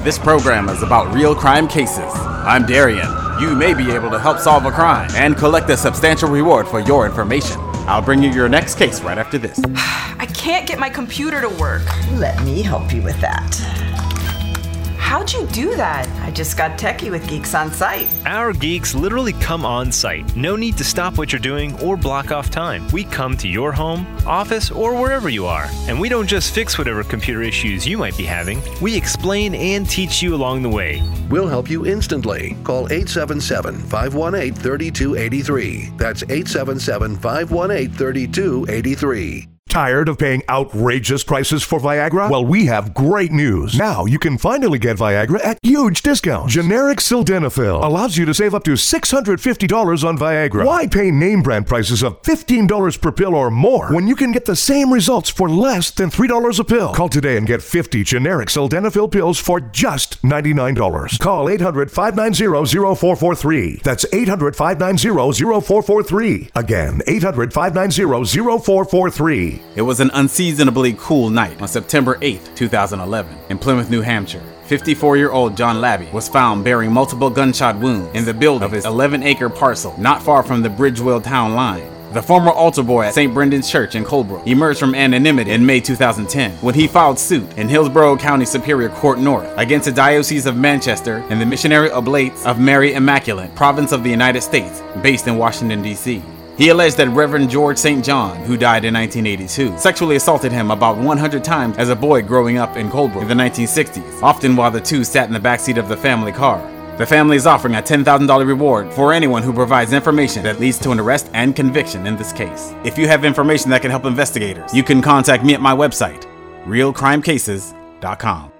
This program is about real crime cases. I'm Darian. You may be able to help solve a crime and collect a substantial reward for your information. I'll bring you your next case right after this. I can't get my computer to work. Let me help you with that. How'd you do that? I just got techie with Geeks on Site. Our geeks literally come on site. No need to stop what you're doing or block off time. We come to your home, office, or wherever you are. And we don't just fix whatever computer issues you might be having. We explain and teach you along the way. We'll help you instantly. Call 877-518-3283. That's 877-518-3283. Tired of paying outrageous prices for Viagra? Well, we have great news. Now you can finally get Viagra at huge discounts. Generic Sildenafil allows you to save up to $650 on Viagra. Why pay name brand prices of $15 per pill or more when you can get the same results for less than $3 a pill? Call today and get 50 generic Sildenafil pills for just $99. Call 800-590-0443. That's 800-590-0443. Again, 800-590-0443. It was an unseasonably cool night on September 8, 2011, in Plymouth, New Hampshire. 54-year-old John Labby was found bearing multiple gunshot wounds in the building of his 11-acre parcel not far from the Bridgeville town line. The former altar boy at St. Brendan's Church in Colebrook emerged from anonymity in May 2010 when he filed suit in Hillsborough County Superior Court North against the Diocese of Manchester and the Missionary Oblates of Mary Immaculate, province of the United States, based in Washington, D.C. He alleged that Reverend George St. John, who died in 1982, sexually assaulted him about 100 times as a boy growing up in Colebrook in the 1960s, often while the two sat in the backseat of the family car. The family is offering a $10,000 reward for anyone who provides information that leads to an arrest and conviction in this case. If you have information that can help investigators, you can contact me at my website, realcrimecases.com.